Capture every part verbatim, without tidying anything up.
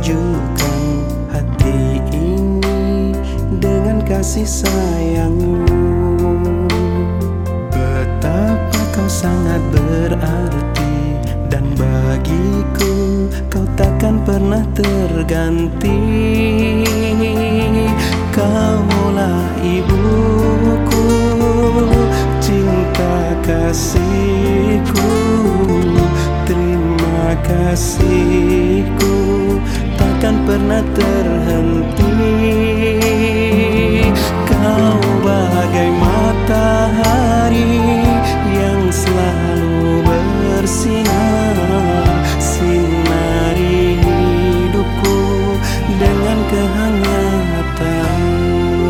sejukkan hati ini dengan kasih sayangmu. Betapa kau sangat berarti, dan bagiku kau takkan pernah terganti. Kaulah ibuku, cinta kasihku, terima kasihku takkan pernah terhenti. Kau bagai matahari yang selalu bersinar, sinari hidupku dengan kehangatanmu.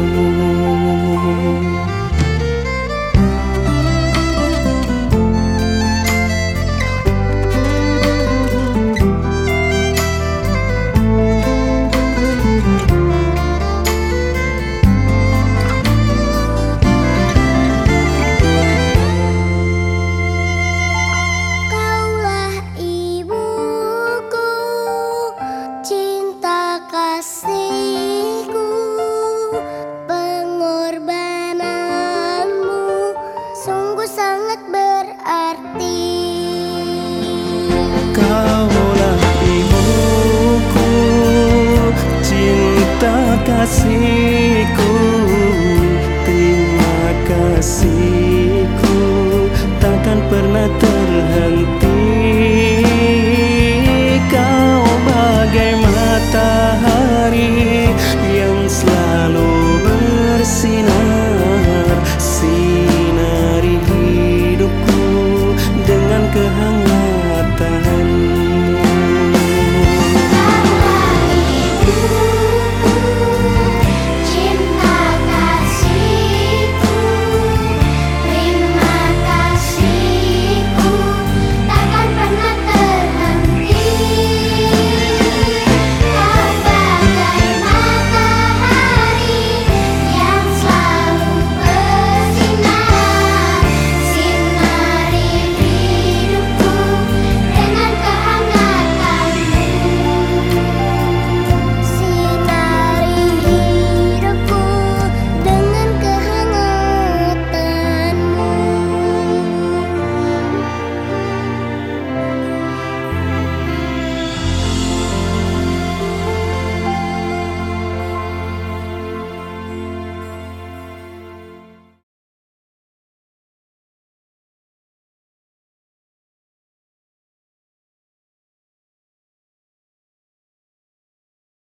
Kasihku, pengorbananmu sungguh sangat berarti. Kaulah ibuku, cinta kasihku, terima kasihku takkan pernah terhenti.